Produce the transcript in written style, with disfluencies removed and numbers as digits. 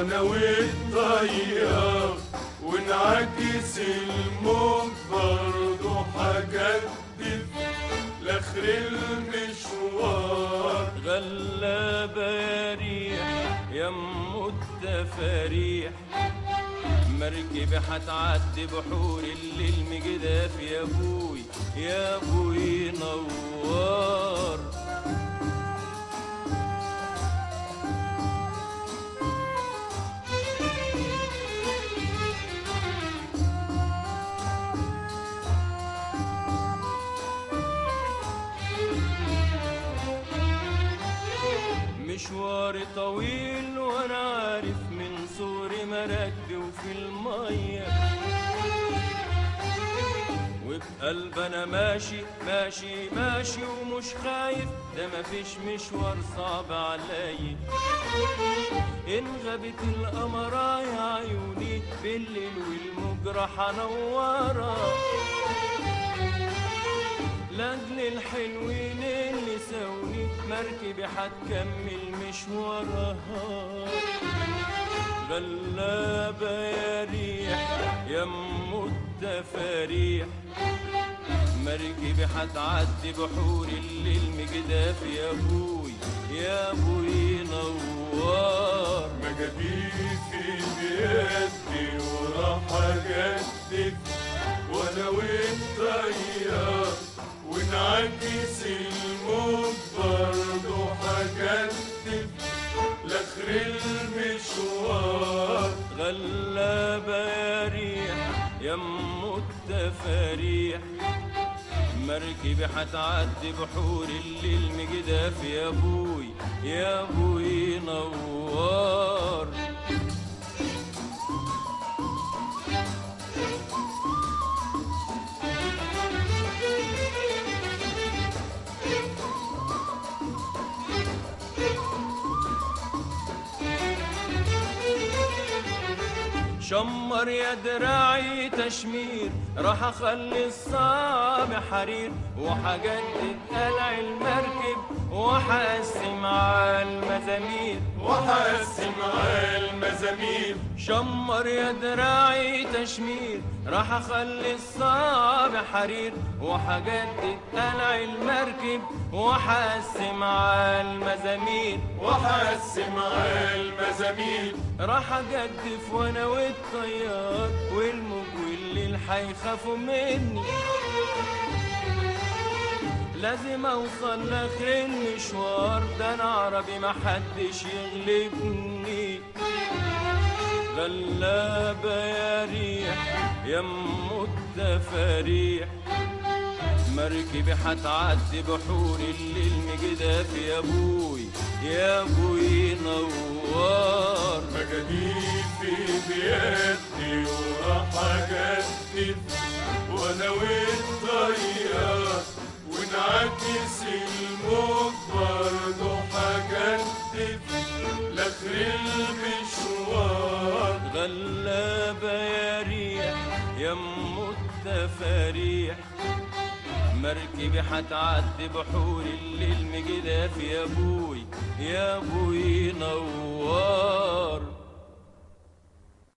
وانا والطيار، ونعكس الموج برضه هجدف لاخر المشوار. غلابة يا ريح يم التفاريح، مركبي هتعدي بحور الليل مجداف يا ابوي يا ابوي نوار. مشواري طويل وانا عارف من صغري مراكبي وفي المية، وبقلب انا ماشي ماشي ماشي ومش خايف، ده مفيش مشوار صعب عليا. ان غابت القمرة يا عيوني بالليل والمجرى حنورة، لاجل الحلوين اللي ساوني مركبي هتكمل مشوارها. غلابة يا ريح يم التفاريح، مركبي هتعدي بحور الليل مجداف يا ابوي يا ابوي نوار. مجاديفي بيدي وراح اجدف وانا والطيار، ونعكس الموج برضه هجدف لاخر المشوار. غلابة يا ريح يم التفاريح، مركبي هتعدي بحور الليل مجداف يا ابوي يا ابوي نوار. شمر يا دراعي تشمير، راح اخلي الصعب حرير، وحجدد قلع المركب وحقسم على المزامير. شمر يا دراعي تشمير، راح اخلي الصعب حرير، وحجدد قلع المركب وحقسم على المزامير. راح اجدف وانا والطيار، والموج والليل حيخافوا مني، لازم اوصل لاخر المشوار، ده انا عربي محدش يغلبني. غلابة يا ريح يم التفاريح، مركبي هتعدي بحور الليل مجداف يا ابوي يا ابوي نوار. مجاديفي بيدي وراح اجدف وانا والطيار، ونعكس الموج برضه هجدف لاخر المشوار. غلابة يا ريح يم التفاريح، مركبي هتعدي بحور الليل مجداف يا ابوي يا ابوي نوار.